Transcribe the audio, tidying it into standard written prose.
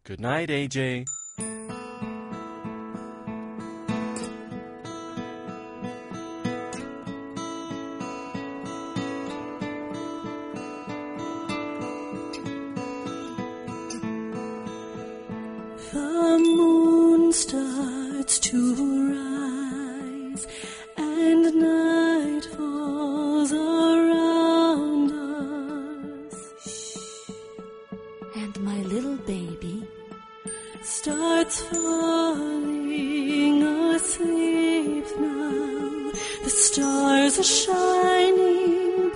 Good night, AJ. The moon starts to rise and night falls around us. And my little baby starts falling asleep now. The stars are shining